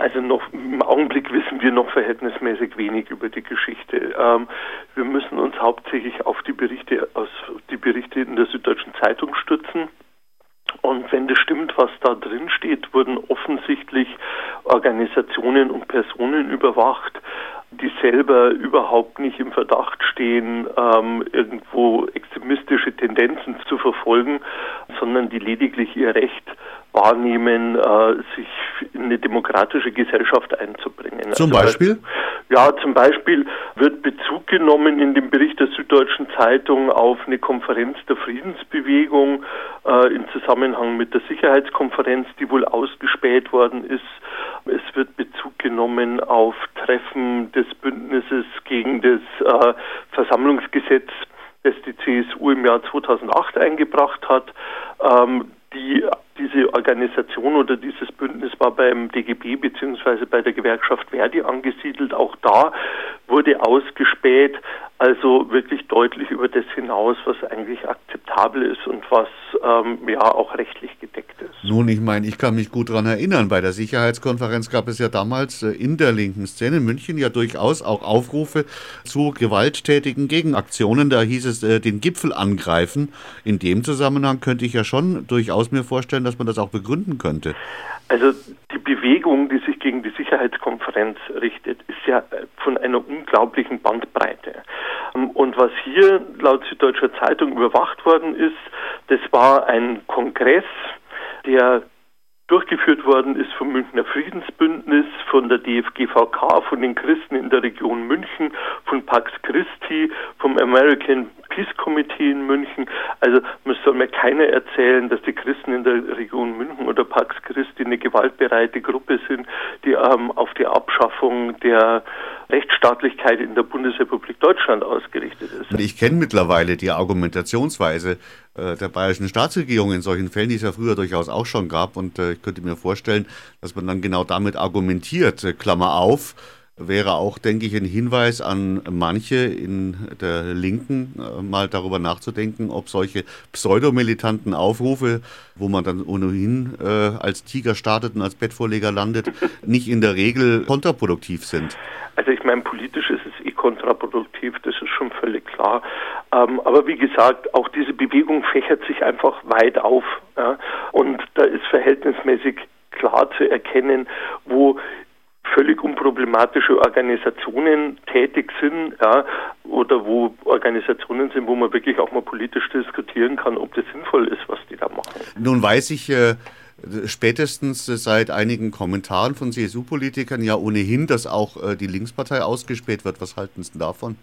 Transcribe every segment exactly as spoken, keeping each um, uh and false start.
Also noch im Augenblick wissen wir noch verhältnismäßig wenig über die Geschichte. Ähm, wir müssen uns hauptsächlich auf die Berichte aus die Berichte in der Süddeutschen Zeitung stützen. Und wenn das stimmt, was da drin steht, wurden offensichtlich Organisationen und Personen überwacht, die selber überhaupt nicht im Verdacht stehen, ähm, irgendwo extremistische Tendenzen zu verfolgen, sondern die lediglich ihr Recht wahrnehmen, äh, sich in eine demokratische Gesellschaft einzubringen. Zum also, Beispiel? Ja, zum Beispiel wird Bezug genommen in dem Bericht der Süddeutschen Zeitung auf eine Konferenz der Friedensbewegung äh, im Zusammenhang mit der Sicherheitskonferenz, die wohl ausgespäht worden ist. Es wird Bezug genommen auf Treffen des Bündnisses gegen das äh, Versammlungsgesetz, das die C S U im Jahr zweitausendacht eingebracht hat. Ähm, die Diese Organisation oder dieses Bündnis war beim D G B bzw. bei der Gewerkschaft Verdi angesiedelt. Auch da wurde ausgespäht, also wirklich deutlich über das hinaus, was eigentlich akzeptabel ist und was ähm, ja auch rechtlich gedeckt ist. Nun, ich meine, ich kann mich gut daran erinnern, bei der Sicherheitskonferenz gab es ja damals äh, in der linken Szene in München ja durchaus auch Aufrufe zu gewalttätigen Gegenaktionen. Da hieß es, äh, den Gipfel angreifen. In dem Zusammenhang könnte ich ja schon durchaus mir vorstellen, dass man das auch begründen könnte. Also die Bewegung, die sich gegen die Sicherheitskonferenz richtet, ist ja von einer unglaublichen Bandbreite. Und was hier laut Süddeutscher Zeitung überwacht worden ist, das war ein Kongress, der durchgeführt worden ist vom Münchner Friedensbündnis, von der D F G V K, von den Christen in der Region München, von Pax Christi, vom American Peace Committee in München. Also man soll mir keiner erzählen, dass die Christen in der Region München oder Pax Christi eine gewaltbereite Gruppe sind, die ähm, auf die Abschaffung der Rechtsstaatlichkeit in der Bundesrepublik Deutschland ausgerichtet ist. Und ich kenne mittlerweile die Argumentationsweise äh, der bayerischen Staatsregierung in solchen Fällen, die es ja früher durchaus auch schon gab. Und äh, ich könnte mir vorstellen, dass man dann genau damit argumentiert, äh, Klammer auf, wäre auch, denke ich, ein Hinweis an manche in der Linken, äh, mal darüber nachzudenken, ob solche pseudomilitanten Aufrufe, wo man dann ohnehin äh, als Tiger startet und als Bettvorleger landet, nicht in der Regel kontraproduktiv sind. Also ich meine, politisch ist es eh kontraproduktiv, das ist schon völlig klar. Ähm, aber wie gesagt, auch diese Bewegung fächert sich einfach weit auf. Ja? Und da ist verhältnismäßig klar zu erkennen, wo völlig unproblematische Organisationen tätig sind, ja, oder wo Organisationen sind, wo man wirklich auch mal politisch diskutieren kann, ob das sinnvoll ist, was die da machen. Nun weiß ich äh, spätestens seit einigen Kommentaren von C S U-Politikern ja ohnehin, dass auch äh, die Linkspartei ausgespäht wird. Was halten Sie denn davon?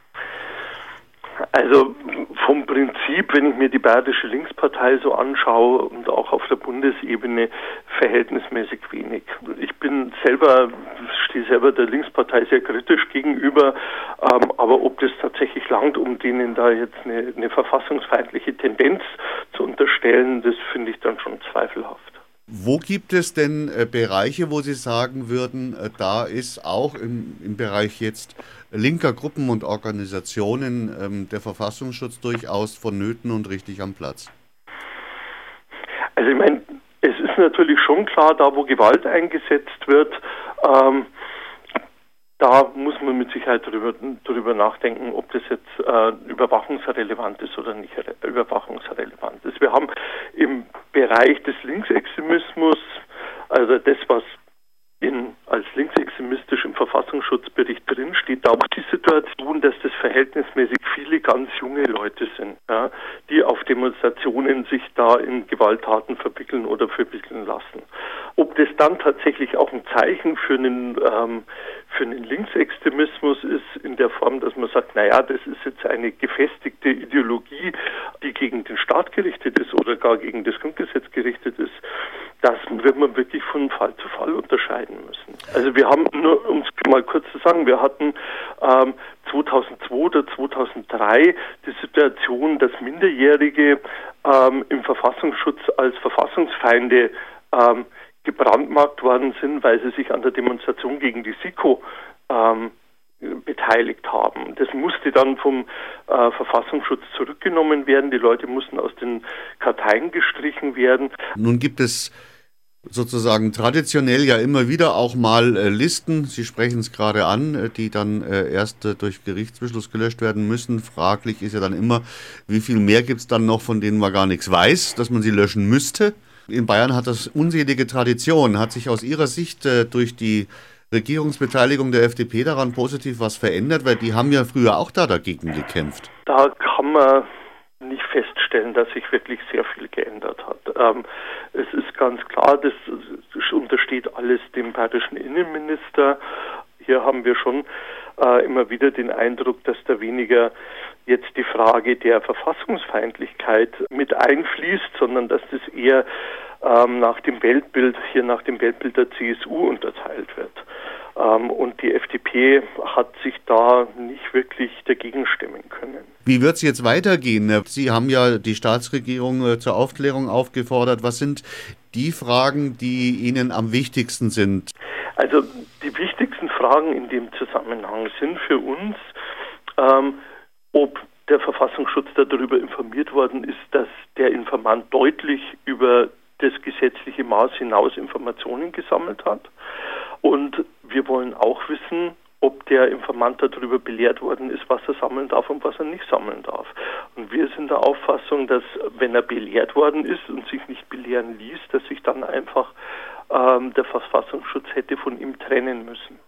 Also vom Prinzip, wenn ich mir die Bayerische Linkspartei so anschaue und auch auf der Bundesebene, verhältnismäßig wenig. Ich bin selber, stehe selber der Linkspartei sehr kritisch gegenüber, ähm, aber ob das tatsächlich langt, um denen da jetzt eine, eine verfassungsfeindliche Tendenz zu unterstellen, das finde ich dann schon zweifelhaft. Wo gibt es denn äh, Bereiche, wo Sie sagen würden, äh, da ist auch im, im Bereich jetzt linker Gruppen und Organisationen ähm, der Verfassungsschutz durchaus vonnöten und richtig am Platz? Also ich meine, es ist natürlich schon klar, da wo Gewalt eingesetzt wird, ähm, da muss man mit Sicherheit darüber, darüber nachdenken, ob das jetzt äh, überwachungsrelevant ist oder nicht überwachungsrelevant ist. Wir haben im Bereich des Linksextremismus, also das, was in, als linksextremistisch im Verfassungsschutzbericht drinsteht, da auch die Situation, dass das verhältnismäßig viele ganz junge Leute sind, ja, die auf Demonstrationen sich da in Gewalttaten verwickeln oder verwickeln lassen. Ob das dann tatsächlich auch ein Zeichen für einen, ähm, für einen Linksextremismus ist, in der Form, dass man sagt, naja, das ist jetzt eine gefestigte Ideologie, die gegen den Staat gerichtet ist oder gar gegen das Grundgesetz gerichtet ist, das wird man wirklich von Fall zu Fall unterscheiden müssen. Also wir haben, nur um es mal kurz zu sagen, wir hatten ähm, zweitausendzwei oder zweitausenddrei die Situation, dass Minderjährige ähm, im Verfassungsschutz als Verfassungsfeinde ähm, gebrandmarkt worden sind, weil sie sich an der Demonstration gegen die SIKO ähm, beteiligt haben. Das musste dann vom äh, Verfassungsschutz zurückgenommen werden. Die Leute mussten aus den Karteien gestrichen werden. Nun gibt es sozusagen traditionell ja immer wieder auch mal äh, Listen, Sie sprechen es gerade an, äh, die dann äh, erst äh, durch Gerichtsbeschluss gelöscht werden müssen. Fraglich ist ja dann immer, wie viel mehr gibt es dann noch, von denen man gar nichts weiß, dass man sie löschen müsste. In Bayern hat das unselige Tradition. Hat sich aus Ihrer Sicht äh, durch die Regierungsbeteiligung der F D P daran positiv was verändert? Weil die haben ja früher auch da dagegen gekämpft. Da kann man nicht feststellen, dass sich wirklich sehr viel geändert hat. Ähm, es ist ganz klar, das, das untersteht alles dem bayerischen Innenminister. Hier haben wir schon äh, immer wieder den Eindruck, dass da weniger jetzt die Frage der Verfassungsfeindlichkeit mit einfließt, sondern dass das eher ähm, nach dem Weltbild, hier nach dem Weltbild der C S U unterteilt wird. Ähm, und die F D P hat sich da nicht wirklich dagegen stemmen können. Wie wird es jetzt weitergehen? Sie haben ja die Staatsregierung äh, zur Aufklärung aufgefordert. Was sind die Fragen, die Ihnen am wichtigsten sind? Also die wichtigsten Fragen in dem Zusammenhang sind für uns, ähm, ob der Verfassungsschutz darüber informiert worden ist, dass der Informant deutlich über das gesetzliche Maß hinaus Informationen gesammelt hat. Und wir wollen auch wissen, ob der Informant darüber belehrt worden ist, was er sammeln darf und was er nicht sammeln darf. Und wir sind der Auffassung, dass wenn er belehrt worden ist und sich nicht belehren ließ, dass sich dann einfach ähm, der Verfassungsschutz hätte von ihm trennen müssen.